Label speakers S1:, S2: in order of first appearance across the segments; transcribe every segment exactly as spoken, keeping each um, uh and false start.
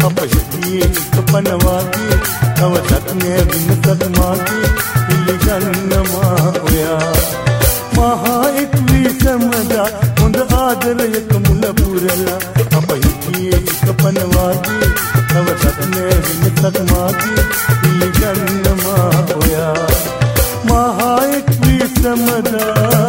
S1: අප හිටියේ එක පනවාගේ තවසක් නෑ විනසක් මාගේ පිළිගන්නවා ඔයා මහා එක් වී සමදා හොඳ ආදරයක මුල පුරලා අප හිටියේ එක පනවාගේ තවසක් නෑ විනසක් මාගේ පිළිගන්නවා ඔයා මහා එක් වී සමදා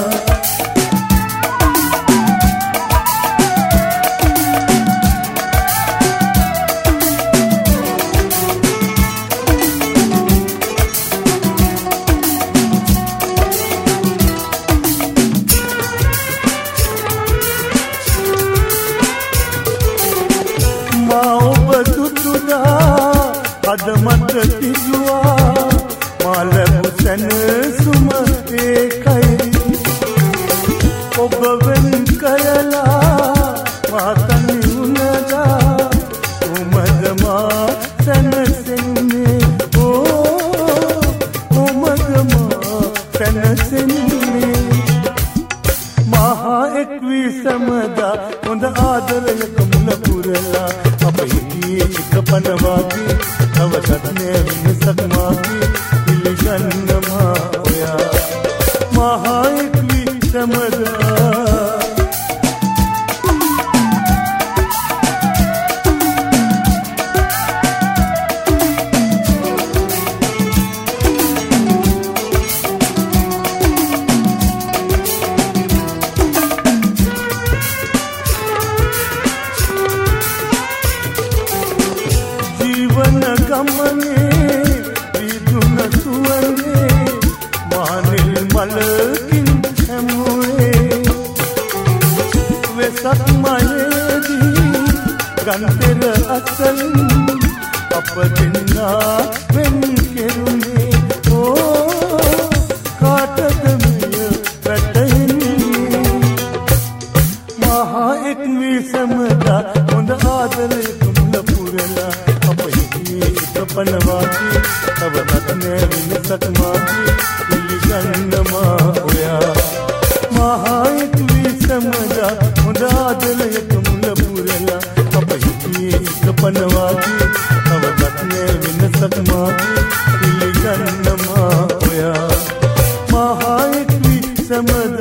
S1: අදමත තිබුවා මාලබු සැනසුම ඒකයි ඔබ වෙන් කළා මාතනි උනදා උමද මා සැනසෙන්නේ ඕ උමද මා සැනසෙන්නේ මහා එක් වී සමදා හොඳ ආදරයක මුල පුරලා අප හිටියේ එක පනවාගේ තවසක් නෑ විනසක් මාගේ පිළිගන්නවා ඔයා මහා එක් වී සමදා ගමනේ විදුන සුවනේ මානෙල් මලකින් හැමුවේ වෙසක් මයේදී ගන්තර අසලින් අප දෙන්නා වෙන් කෙරුනේ ඕ කාටද මෙය වැටහෙන්නේ මහා එක් වී සමදා හොඳ ආදරයක මුල පුරලා පනවාගේ තවසක් නෑ විනසක් මාගේ පිළිගන්නවා ඔයා මහා එක් වී සමදා හොඳ ආදරයක මුල පුරලා අප හිටියේ එක පනවාගේ තවසක් නෑ විනසක් මාගේ පිළිගන්නවා ඔයා මහා එක් වී සමදා